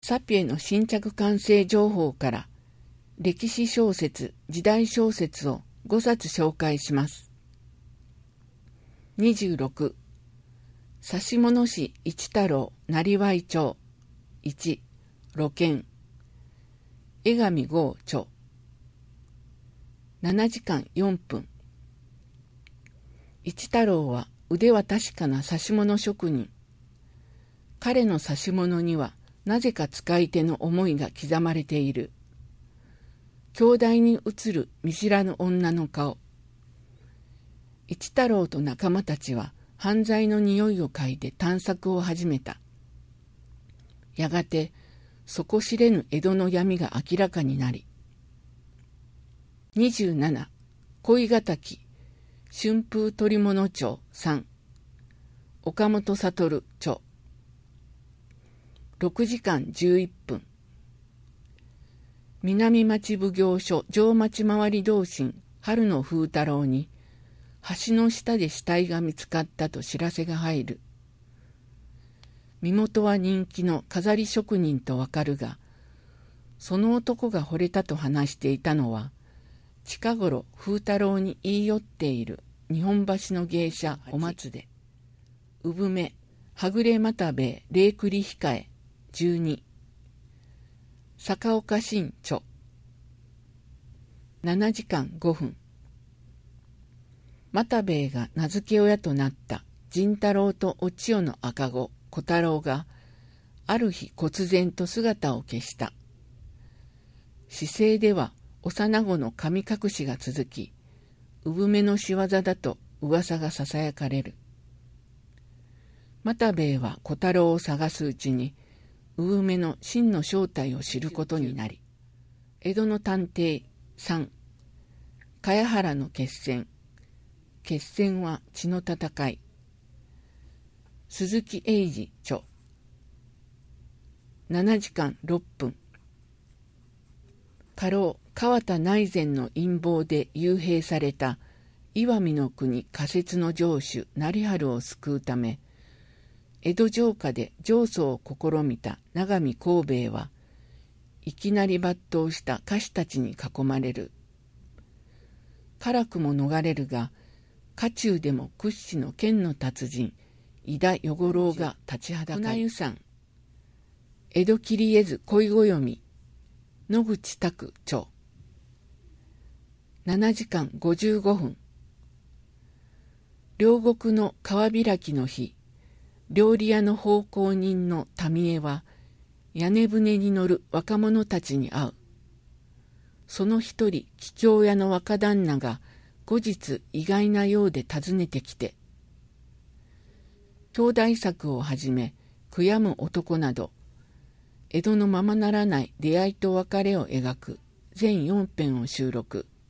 サピエの新着完成情報から歴史小説、時代小説を5冊紹介します。26、指物師一太郎なりわい帳1、露見江上剛著7時間4分。一太郎は腕は確かな指物職人。彼の指物にはなぜか使い手の思いが刻まれている。鏡台に映る見知らぬ女の顔。一太郎と仲間たちは犯罪の匂いを嗅いで探索を始めた。やがて底知れぬ江戸の闇が明らかになり。27、恋敵春風捕物帳3、岡本悟著6時間11分。南町奉行所上町回り同心春野風太郎に橋の下で死体が見つかったと知らせが入る。身元は人気の飾り職人とわかるが、その男が惚れたと話していたのは近頃風太郎に言い寄っている日本橋の芸者お松で、産めはぐれ又兵衛霊繰り控え12、坂岡新著7時間5分。又兵衛が名付け親となった仁太郎とお千代の赤子小太郎がある日忽然と姿を消した。市井では幼子の神隠しが続き、産めの仕業だと噂がささやかれる。又兵衛は小太郎を探すうちに産めの真の正体を知ることになり、江戸の探偵3、茅原の決戦、決戦は血の戦い、鈴木英二著7時間6分。家老川田内膳の陰謀で幽閉された石見の国仮設の城主成春を救うため、江戸城下で上訴を試みた永見幸兵衛はいきなり抜刀した家臣たちに囲まれる。辛くも逃れるが、家中でも屈指の剣の達人井田与五郎が立ちはだかる。船湯山江戸切り絵図恋暦野口拓著7時間55分。両国の川開きの日、料理屋の奉公人の民江は屋根船に乗る若者たちに会う。その一人桔梗屋の若旦那が後日意外なようで訪ねてきて、兄弟作をはじめ悔やむ男など江戸のままならない出会いと別れを描く全4編を収録。